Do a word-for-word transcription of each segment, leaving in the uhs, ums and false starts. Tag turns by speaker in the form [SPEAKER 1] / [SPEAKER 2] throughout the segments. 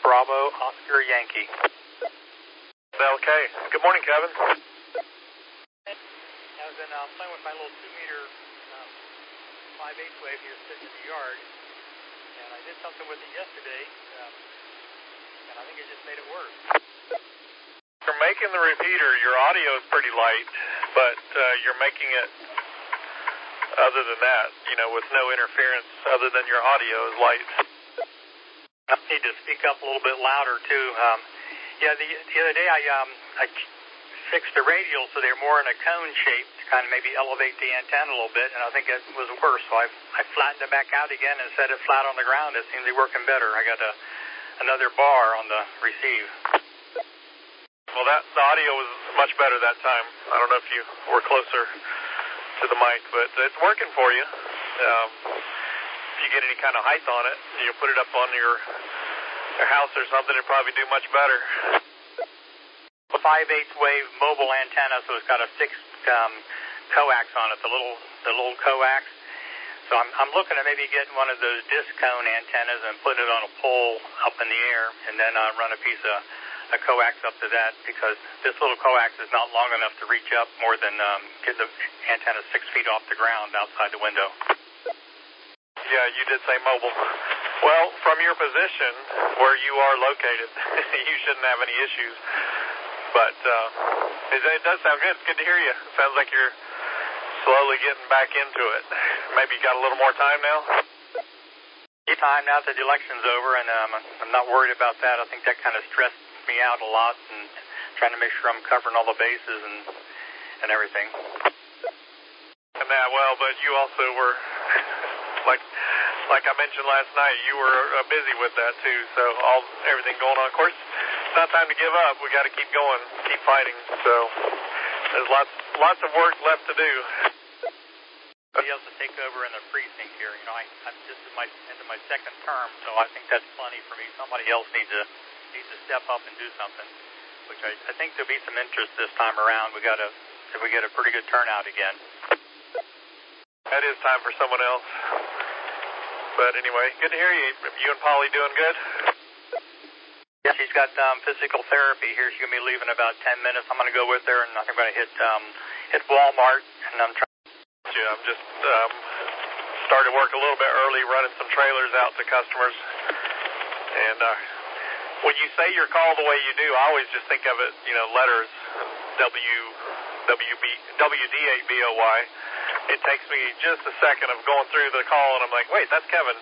[SPEAKER 1] Bravo, Oscar, Yankee.
[SPEAKER 2] L K. Good morning, Kevin.
[SPEAKER 1] I was in, um, playing with my little two-meter um, five eighths wave here sitting in the yard, and I did something with it yesterday, um, and I think it just made it worse.
[SPEAKER 2] You're making the repeater. Your audio is pretty light, but uh, you're making it, other than that, you know, with no interference other than your audio is light.
[SPEAKER 1] I need to speak up a little bit louder, too. Um, yeah, the, the other day I, um, I fixed the radials so they're more in a cone shape to kind of maybe elevate the antenna a little bit, and I think it was worse. So I, I flattened it back out again and set it flat on the ground. It seems to be working better. I got a, another bar on the receive.
[SPEAKER 2] Well, that the audio was much better that time. I don't know if you were closer to the mic, but it's working for you. Um, if you get any kind of height on it, you put it up on your, your house or something, it'd probably do much better.
[SPEAKER 1] A five eighths wave mobile antenna, so it's got a fixed um, coax on it, the little the little coax. So I'm I'm looking at maybe getting one of those disc cone antennas and putting it on a pole up in the air, and then uh, run a piece of a coax up to that, because this little coax is not long enough to reach up more than um, get the antenna six feet off the ground outside the window.
[SPEAKER 2] Yeah, you did say mobile. Well, from your position where you are located, you shouldn't have any issues. But uh, it, it does sound good. It's good to hear you. It sounds like you're slowly getting back into it. Maybe you got a little more time now?
[SPEAKER 1] Time now that the election's over, and um, I'm not worried about that. I think that kind of stressed me out a lot, and trying to make sure I'm covering all the bases and and everything.
[SPEAKER 2] And that, well, but you also were, like like I mentioned last night, you were uh, busy with that too, so all everything going on. Of course, it's not time to give up. We got to keep going, keep fighting. So there's lots lots of work left to do.
[SPEAKER 1] Somebody else to take over in the precinct here. You know, I, I'm this is my into my second term, so I think that's plenty for me. Somebody else needs to needs to step up and do something, which I, I think there'll be some interest this time around. We got to if we get a pretty good turnout again.
[SPEAKER 2] That is time for someone else. But anyway, good to hear you. You and Polly doing good?
[SPEAKER 1] Yeah, she's got um, physical therapy here. She's gonna be leaving in about ten minutes. I'm gonna go with her, and I think I'm gonna hit um, hit Walmart, and I'm trying.
[SPEAKER 2] Yeah, I'm just um, started work a little bit early, running some trailers out to customers. And uh, when you say your call the way you do, I always just think of it, you know, letters W W B W D A B O Y. It takes me just a second of going through the call, and I'm like, wait, that's Kevin.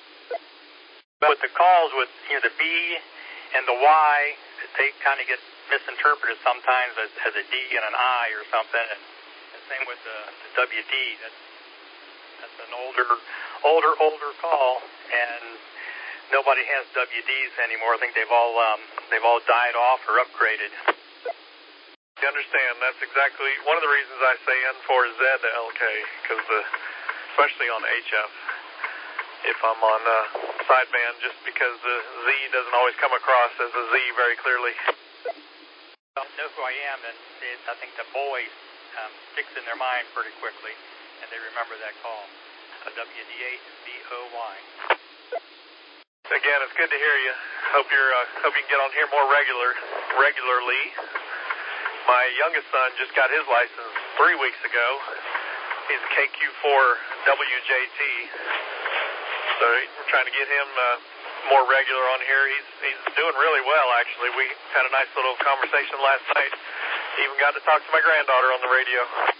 [SPEAKER 1] But the calls with, you know, the B and the Y, they kind of get misinterpreted sometimes as, as a D and an I or something. And the same with the, the W D. That's that's an older, older, older call, and nobody has W Ds anymore. I think they've all um, they've all died off or upgraded.
[SPEAKER 2] You understand? That's exactly one of the reasons I say N four Z to L K, because the especially on H F, if I'm on uh, sideband, just because the Z doesn't always come across as a Z very clearly.
[SPEAKER 1] I know who I am, and it, I think the boy um, sticks in their mind pretty quickly, and they remember that call. W D H B O Y.
[SPEAKER 2] Again, it's good to hear you. Hope you're uh, hope you can get on here more regular regularly. My youngest son just got his license three weeks ago. He's a K Q four W J T. So we're trying to get him uh, more regular on here. He's he's doing really well, actually. We had a nice little conversation last night. Even got to talk to my granddaughter on the radio.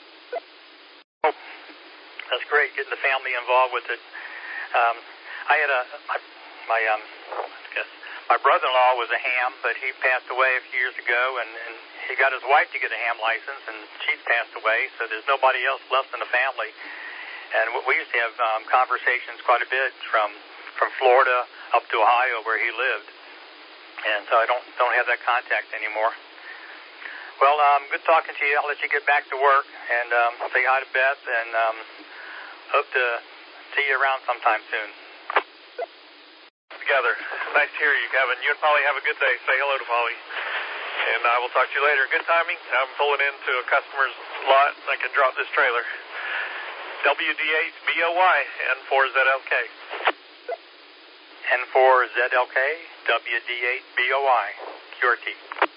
[SPEAKER 1] Oh, that's great, getting the family involved with it. Um, I had a my, my um I guess my brother-in-law was a ham, but he passed away a few years ago, and, and he got his wife to get a ham license, and she's passed away, so there's nobody else left in the family. And we used to have um, conversations quite a bit from from Florida up to Ohio where he lived, and so I don't don't have that contact anymore. Well, um, good talking to you. I'll let you get back to work, and um, say hi to Beth, and um, hope to see you around sometime soon.
[SPEAKER 2] Together. Nice to hear you, Kevin. You and Polly have a good day. Say hello to Polly. And I will talk to you later. Good timing. I'm pulling into a customer's lot. I can drop this trailer. W D H B O Y and four Z L K.
[SPEAKER 1] N four Z L K W D eight B O I Q R T.